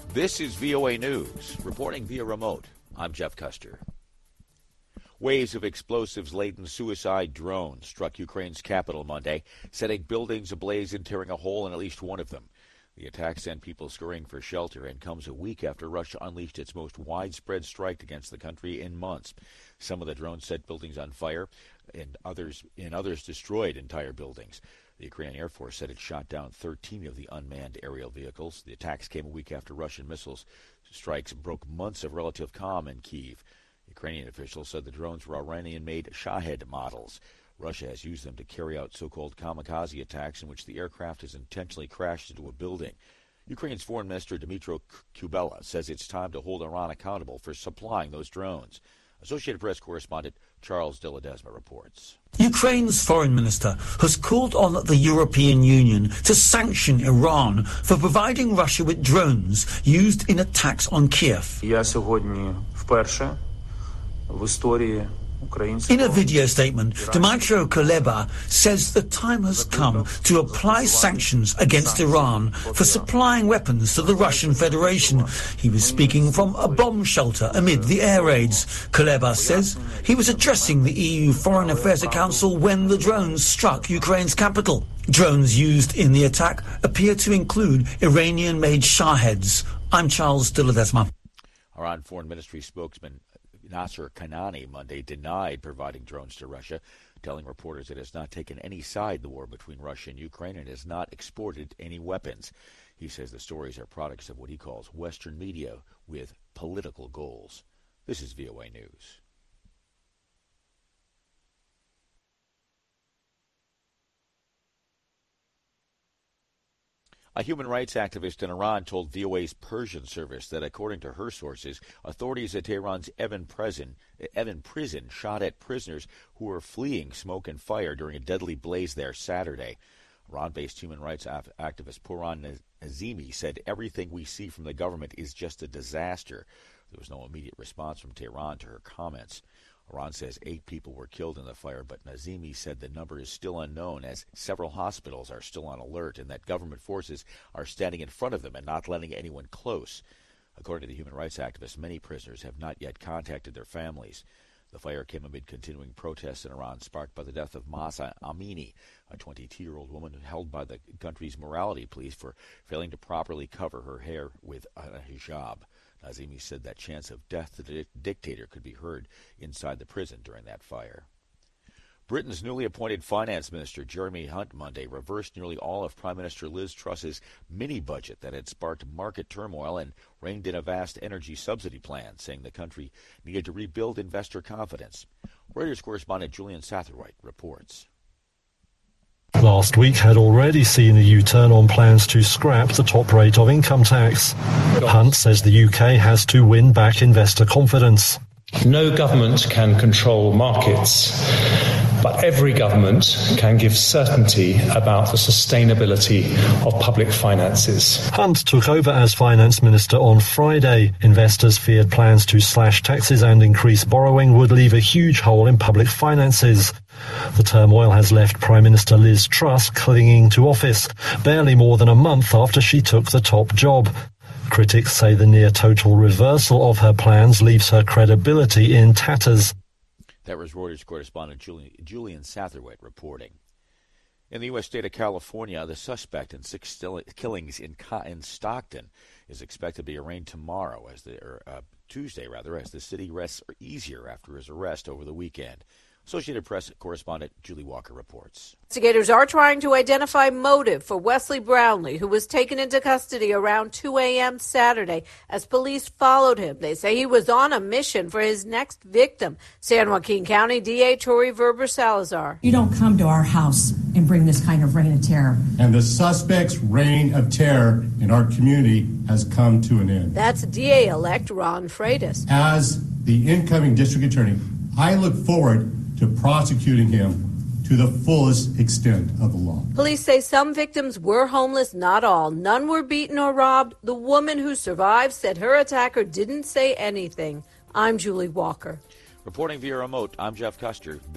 This is VOA News. Reporting via remote, I'm Jeff Custer. Waves of explosives-laden suicide drones struck Ukraine's capital Monday, setting buildings ablaze and tearing a hole in at least one of them. The attack sent people scurrying for shelter and comes a week after Russia unleashed its most widespread strike against the country in months. Some of the drones set buildings on fire, and others destroyed entire buildings. The Ukrainian Air Force said it shot down 13 of the unmanned aerial vehicles. The attacks came a week after Russian missiles strikes broke months of relative calm in Kyiv. Ukrainian officials said the drones were Iranian-made Shahed models. Russia has used them to carry out so-called kamikaze attacks in which the aircraft has intentionally crashed into a building. Ukraine's Foreign Minister Dmytro Kuleba says it's time to hold Iran accountable for supplying those drones. Associated Press correspondent Charles de Ledesma reports. Ukraine's foreign minister has called on the European Union to sanction Iran for providing Russia with drones used in attacks on Kiev. Я сьогодні вперше в історії In a video statement, Dmytro Kuleba says the time has come to apply sanctions against Iran for supplying weapons to the Russian Federation. He was speaking from a bomb shelter amid the air raids. Kuleba says he was addressing the EU Foreign Affairs Council when the drones struck Ukraine's capital. Drones used in the attack appear to include Iranian-made Shaheds. I'm Charles de Ledesma. Iran Foreign Ministry spokesman Nasser Kanani Monday denied providing drones to Russia, telling reporters it has not taken any side in the war between Russia and Ukraine and has not exported any weapons. He says the stories are products of what he calls Western media with political goals. This is VOA News. A human rights activist in Iran told VOA's Persian service that, according to her sources, authorities at Tehran's Evin prison shot at prisoners who were fleeing smoke and fire during a deadly blaze there Saturday. Iran-based human rights activist Pouran Nazemi said everything we see from the government is just a disaster. There was no immediate response from Tehran to her comments. Iran says 8 people were killed in the fire, but Nazemi said the number is still unknown as several hospitals are still on alert and that government forces are standing in front of them and not letting anyone close. According to the human rights activists, many prisoners have not yet contacted their families. The fire came amid continuing protests in Iran sparked by the death of Mahsa Amini, a 22-year-old woman held by the country's morality police for failing to properly cover her hair with a hijab. Nazemi said that chance of death to the dictator could be heard inside the prison during that fire. Britain's newly appointed finance minister, Jeremy Hunt, Monday reversed nearly all of Prime Minister Liz Truss's mini-budget that had sparked market turmoil and reined in a vast energy subsidy plan, saying the country needed to rebuild investor confidence. Reuters correspondent Julian Satterwhite reports. Last week had already seen a U-turn on plans to scrap the top rate of income tax. Hunt says the UK has to win back investor confidence. No government can control markets, but every government can give certainty about the sustainability of public finances. Hunt took over as finance minister on Friday. Investors feared plans to slash taxes and increase borrowing would leave a huge hole in public finances. The turmoil has left Prime Minister Liz Truss clinging to office, barely more than a month after she took the top job. Critics say the near-total reversal of her plans leaves her credibility in tatters. That was Reuters correspondent Julian Satterwhite reporting. In the U.S. state of California, the suspect in 6 killings in Stockton is expected to be arraigned tomorrow, Tuesday, as the city rests easier after his arrest over the weekend. Associated Press correspondent Julie Walker reports. Investigators are trying to identify motive for Wesley Brownlee, who was taken into custody around 2 a.m. Saturday as police followed him. They say he was on a mission for his next victim. San Joaquin County DA Tori Verber Salazar. You don't come to our house and bring this kind of reign of terror. And the suspect's reign of terror in our community has come to an end. That's DA-elect Ron Freitas. As the incoming district attorney, I look forward to prosecuting him to the fullest extent of the law. Police say some victims were homeless, not all. None were beaten or robbed. The woman who survived said her attacker didn't say anything. I'm Julie Walker. Reporting via remote, I'm Jeff Custer.